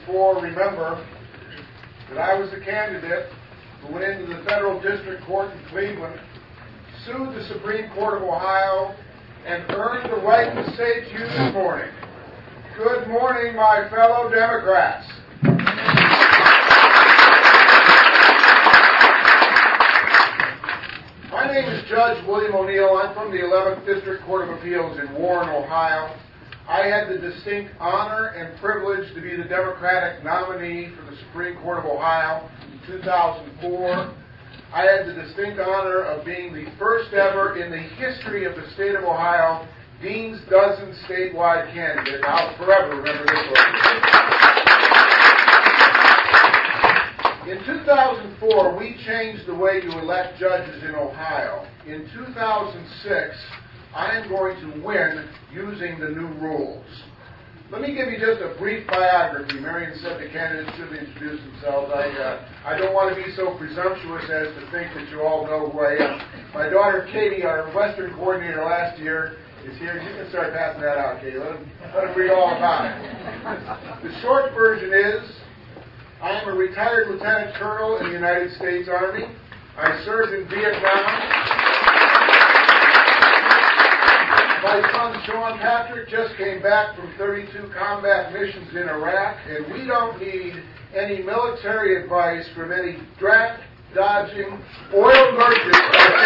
2004 remember that I was the candidate who went into the Federal District Court in Cleveland, sued the Supreme Court of Ohio, and earned the right to say to you this morning, good morning, my fellow Democrats. My name is Judge William O'Neill. I'm from the 11th District Court of Appeals in Warren, Ohio. I had the distinct honor and privilege to be the Democratic nominee for the Supreme Court of Ohio in 2004. I had the distinct honor of being the first ever in the history of the state of Ohio Dean's Dozen statewide candidate. I'll forever remember this one. In 2004, we changed the way you elect judges in Ohio. In 2006, I am going to win using the new rules. Let me give you just a brief biography. Marion said the candidates should introduce themselves. I don't want to be so presumptuous as to think that you all know who I am. My daughter Katie, our Western coordinator last year, is here. You can start passing that out, Katie. Let them read all about it. The short version is, I am a retired lieutenant colonel in the United States Army. I served in Vietnam. My son Sean Patrick just came back from 32 combat missions in Iraq, and we don't need any military advice from any draft-dodging oil merchants.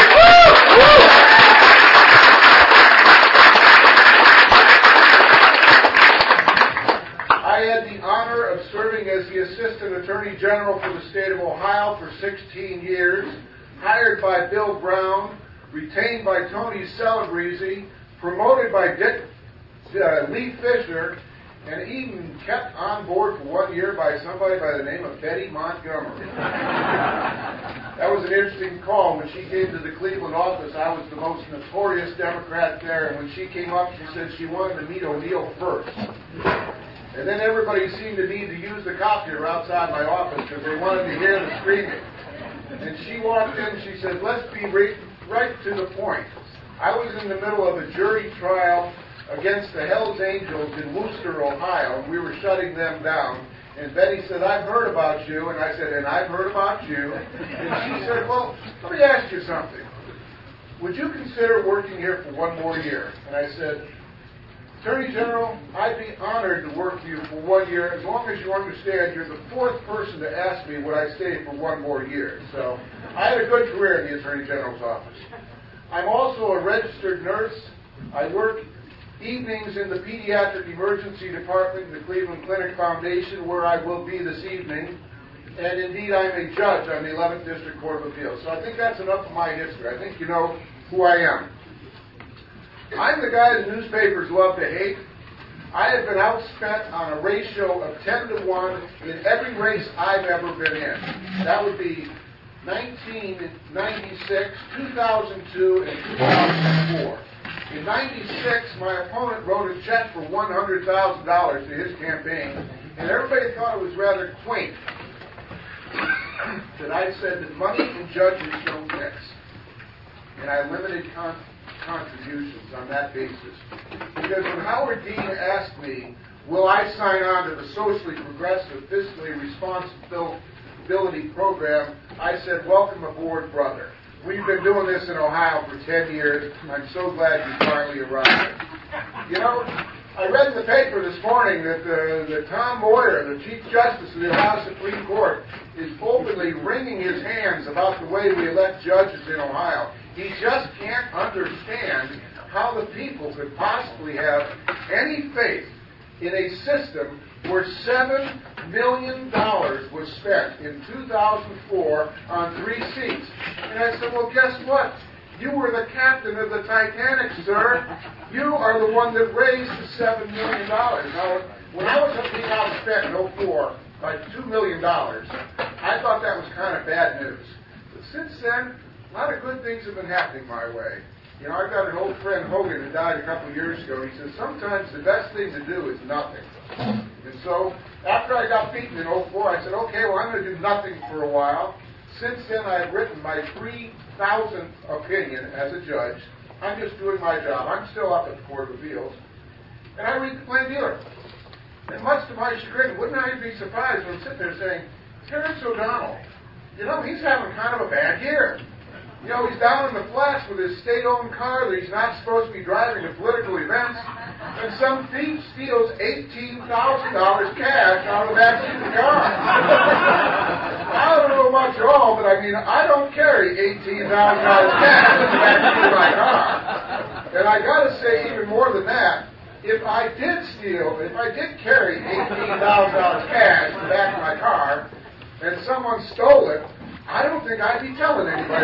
I had the honor of serving as the Assistant Attorney General for the state of Ohio for 16 years, hired by Bill Brown, retained by Tony Celebrezzi, promoted by Lee Fisher, and even kept on board for 1 year by somebody by the name of Betty Montgomery. That was an interesting call. When she came to the Cleveland office, I was the most notorious Democrat there, and when she came up, she said she wanted to meet O'Neill first. And then everybody seemed to need to use the copier outside my office because they wanted to hear the screaming. And she walked in, she said, let's be right to the point. I was in the middle of a jury trial against the Hells Angels in Wooster, Ohio, and we were shutting them down. And Betty said, I've heard about you. And I said, and I've heard about you. And she said, well, let me ask you something. Would you consider working here for 1 more year? And I said, Attorney General, I'd be honored to work for you for 1 year, as long as you understand you're the 4th person to ask me would I stay for 1 more year. So I had a good career in the Attorney General's office. I'm also a registered nurse. I work evenings in the Pediatric Emergency Department in the Cleveland Clinic Foundation, where I will be this evening. And indeed, I'm a judge on the 11th District Court of Appeals. So I think that's enough of my history. I think you know who I am. I'm the guy the newspapers love to hate. I have been outspent on a ratio of 10 to 1 in every race I've ever been in. That would be 1996, 2002, and 2004. In 96, my opponent wrote a check for $100,000 to his campaign, and everybody thought it was rather quaint that I said that money and judges don't mix. And I limited contributions on that basis. Because when Howard Dean asked me, will I sign on to the socially progressive, fiscally responsibility program, I said, welcome aboard, brother. We've been doing this in Ohio for 10 years. I'm so glad you finally arrived. You know, I read in the paper this morning that Tom Moyer, the Chief Justice of the Ohio Supreme Court, is openly wringing his hands about the way we elect judges in Ohio. He just can't understand how the people could possibly have any faith in a system where $7 million was spent in 2004 on 3 seats. And I said, well, guess what? You were the captain of the Titanic, sir. You are the one that raised the $7 million. Now, when I was being outspent in 2004 by $2 million, I thought that was kind of bad news. But since then, a lot of good things have been happening my way. You know, I've got an old friend, Hogan, who died a couple of years ago. He says, sometimes the best thing to do is nothing. And so, after I got beaten in 2004, I said, okay, well, I'm going to do nothing for a while. Since then, I've written my 3,000th opinion as a judge. I'm just doing my job. I'm still up at the Court of Appeals. And I read the Plain Dealer. And much to my chagrin, wouldn't I be surprised when I'm sitting there saying, Terrence O'Donnell, he's having kind of a bad year. He's down in the flats with his state-owned car that he's not supposed to be driving to political events, and some thief steals $18,000 cash out of the back seat of the car. I don't know about you all, but I don't carry $18,000 cash in the back seat of my car. And I got to say, even more than that, if I did carry $18,000 cash in the back of my car, and someone stole it, I don't think I'd be telling anybody.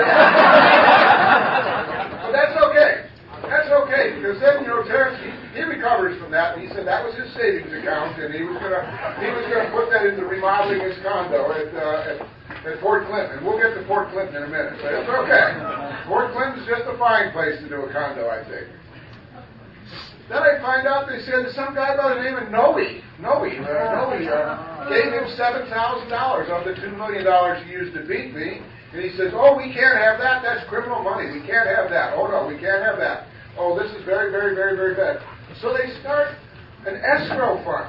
But that's okay. That's okay, because then, Terrence, he recovers from that, and he said that was his savings account, and he was gonna put that into remodeling his condo at Fort Clinton. And we'll get to Fort Clinton in a minute, but it's okay. Fort Clinton's just a fine place to do a condo, I think. Then I find out they said some guy by the name of Noe gave him $7,000 of the $2 million he used to beat me. And he says, oh, we can't have that. That's criminal money. We can't have that. Oh, no, we can't have that. Oh, this is very, very, very, very bad. So they start an escrow fund.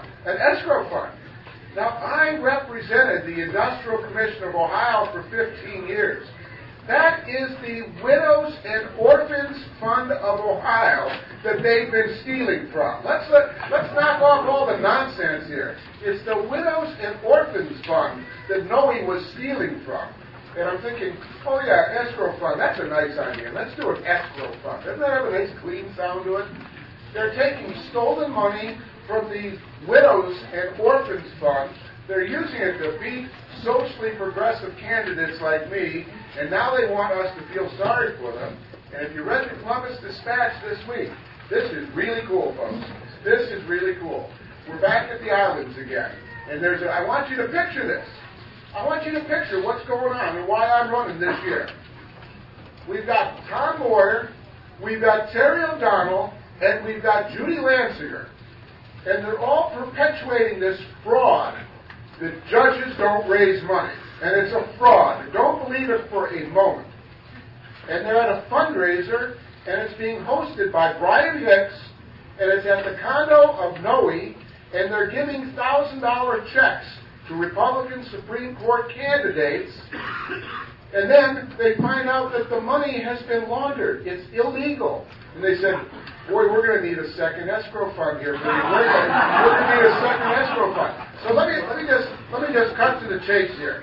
Now, I represented the Industrial Commission of Ohio for 15 years. That is the Widows and Orphans Fund of Ohio that they've been stealing from. Let's knock off all the nonsense here. It's the Widows and Orphans Fund that Noe was stealing from. And I'm thinking, oh yeah, escrow fund, that's a nice idea. Let's do an escrow fund. Doesn't that have a nice clean sound to it? They're taking stolen money from the Widows and Orphans Fund. They're using it to beat socially progressive candidates like me, and now they want us to feel sorry for them. And if you read the Columbus Dispatch this week, this is really cool, folks. This is really cool. We're back at the islands again. And I want you to picture this. I want you to picture what's going on and why I'm running this year. We've got Tom Moyer, we've got Terry O'Donnell, and we've got Judy Lansinger. And they're all perpetuating this fraud that judges don't raise money. And it's a fraud. Don't believe it for a moment. And they're at a fundraiser, and it's being hosted by Brian Hicks, and it's at the condo of Noe, and they're giving $1,000 checks to Republican Supreme Court candidates, and then they find out that the money has been laundered. It's illegal. And they said, boy, we're going to need a second escrow fund here. We're going to need a second escrow fund. So let me just cut to the chase here.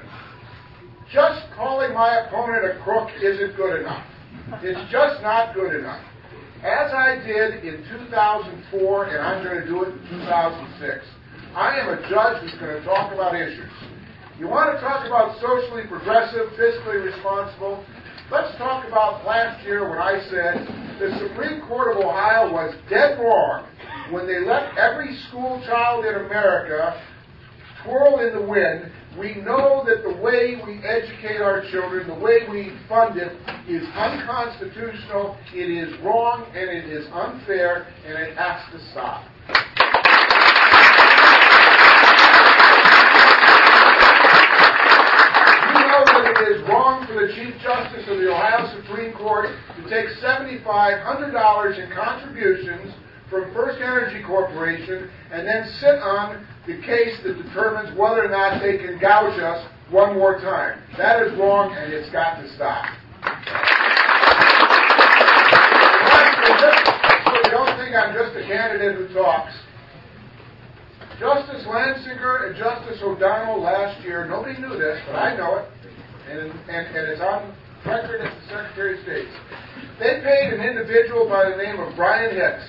Just calling my opponent a crook isn't good enough. It's just not good enough. As I did in 2004, and I'm going to do it in 2006, I am a judge who's going to talk about issues. You want to talk about socially progressive, fiscally responsible? Let's talk about last year when I said the Supreme Court of Ohio was dead wrong when they let every school child in America twirl in the wind. We know that the way we educate our children, the way we fund it, is unconstitutional, it is wrong, and it is unfair, and it has to stop. It is wrong for the Chief Justice of the Ohio Supreme Court to take $7,500 in contributions from First Energy Corporation and then sit on the case that determines whether or not they can gouge us one more time. That is wrong, and it's got to stop. So you don't think I'm just a candidate who talks. Justice Lansinger and Justice O'Donnell last year, nobody knew this, but I know it, and it's on record at the Secretary of State. They paid an individual by the name of Brian Hicks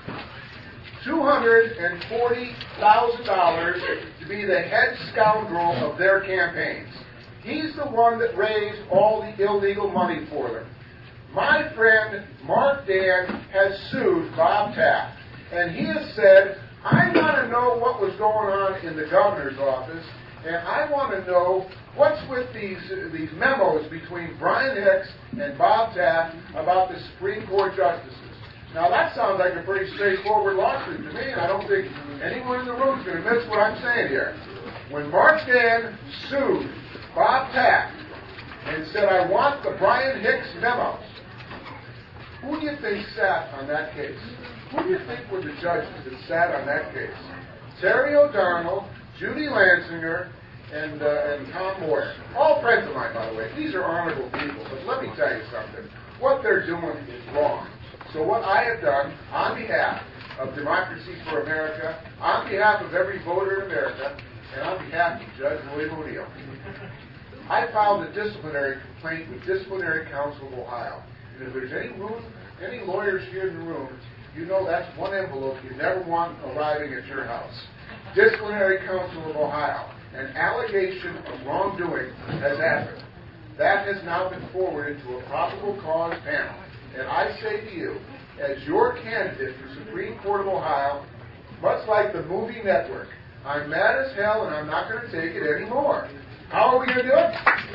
$240,000 to be the head scoundrel of their campaigns. He's the one that raised all the illegal money for them. My friend Mark Dan has sued Bob Taft, and he has said, I want to know what was going on in the governor's office, and I want to know what's with these memos between Brian Hicks and Bob Taft about the Supreme Court justices. Now, that sounds like a pretty straightforward lawsuit to me, and I don't think anyone in the room is going to miss what I'm saying here. When Mark Dan sued Bob Taft and said, I want the Brian Hicks memos, who do you think sat on that case? Who do you think were the judges that sat on that case? Terry O'Donnell, Judy Lansinger, and Tom Moyer. All friends of mine, by the way. These are honorable people, but let me tell you something. What they're doing is wrong. So what I have done on behalf of Democracy for America, on behalf of every voter in America, and on behalf of Judge William O'Neill, I filed a disciplinary complaint with Disciplinary Council of Ohio. And if there's any lawyers here in the room, you know that's one envelope you never want arriving at your house. Disciplinary Council of Ohio. An allegation of wrongdoing has happened. That has now been forwarded to a probable cause panel. And I say to you, as your candidate for Supreme Court of Ohio, much like the movie Network, I'm mad as hell and I'm not going to take it anymore. How are we going to do it?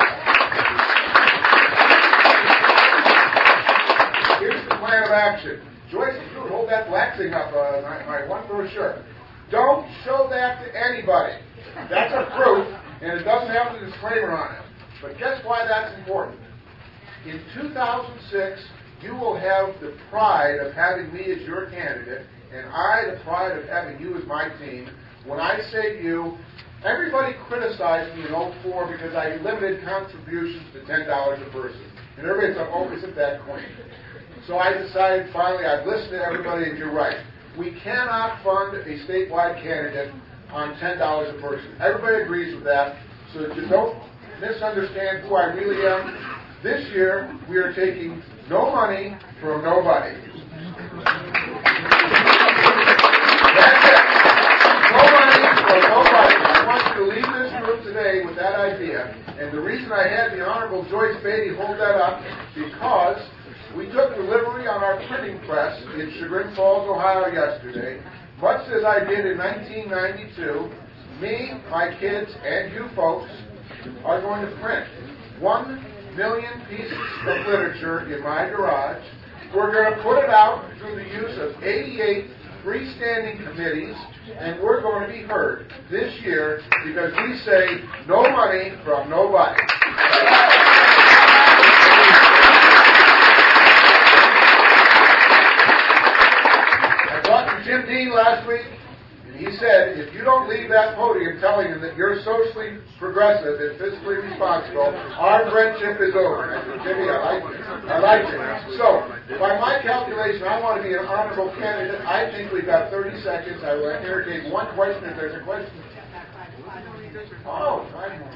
Here's the plan of action. Joyce, if you would hold that black thing up, my one brochure. Don't show that to anybody. That's a proof, and it doesn't have the disclaimer on it. But guess why that's important? In 2006, you will have the pride of having me as your candidate, and I the pride of having you as my team. When I say to you, everybody criticized me in 2004 because I limited contributions to $10 a person. And everybody thought, oh, isn't that quaint? So I decided finally, I've listened to everybody, and you're right. We cannot fund a statewide candidate on $10 a person. Everybody agrees with that. So that you don't misunderstand who I really am. This year, we are taking no money from nobody. That's it. No money from nobody. I want you to leave this room today with that idea. And the reason I had the Honorable Joyce Beatty hold that up, because we took delivery on our printing press in Chagrin Falls, Ohio yesterday, much as I did in 1992. Me, my kids, and you folks are going to print 1 million pieces of literature in my garage. We're going to put it out through the use of 88 freestanding committees, and we're going to be heard this year because we say no money from nobody. I talked to Jim Dean last week, and he said, if you don't leave that podium telling him that you're socially progressive and fiscally responsible, our friendship is over. And I said, Jimmy, I like it. So, by my calculation, I want to be an honorable candidate. I think we've got 30 seconds. I will entertain one question if there's a question. Oh,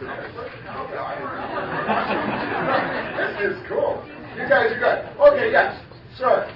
this is cool. You guys are good. Okay, yes, sir.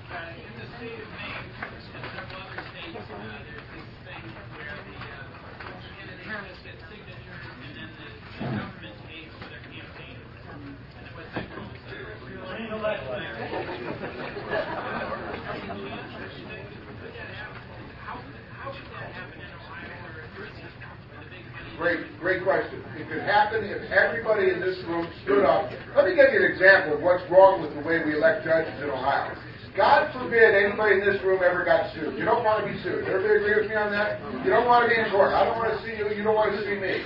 Great question. It could happen if everybody in this room stood up. Let me give you an example of what's wrong with the way we elect judges in Ohio. God forbid anybody in this room ever got sued. You don't want to be sued. Everybody agree with me on that? You don't want to be in court. I don't want to see you. You don't want to see me.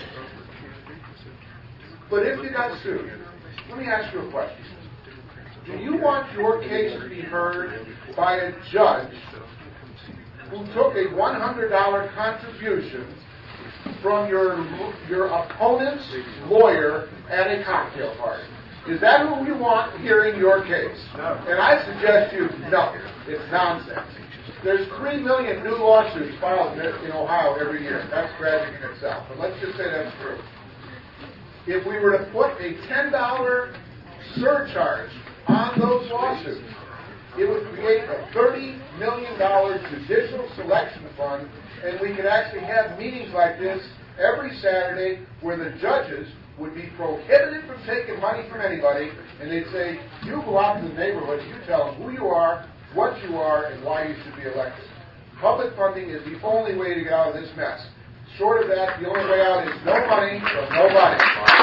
But if you got sued, let me ask you a question. Do you want your case to be heard by a judge who took a $100 contribution from your opponent's lawyer at a cocktail party? Is that who you want hearing your case? No. And I suggest you, no, it's nonsense. There's 3 million new lawsuits filed in Ohio every year. That's tragic in itself. But let's just say that's true. If we were to put a $10 surcharge on those lawsuits, it would create a $30 million judicial selection fund, and we could actually have meetings like this every Saturday where the judges would be prohibited from taking money from anybody, and they'd say, you go out to the neighborhood, you tell them who you are, what you are, and why you should be elected. Public funding is the only way to get out of this mess. Short of that, the only way out is no money from nobody.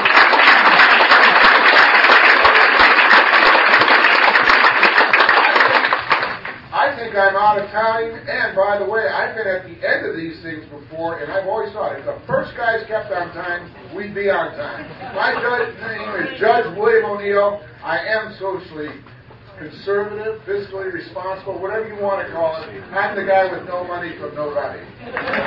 I think I'm out of time, and by the way, I've been at the end of these things before, and I've always thought if the first guys kept on time, we'd be on time. My name is Judge William O'Neill. I am socially conservative, fiscally responsible, whatever you want to call it. I'm the guy with no money from nobody.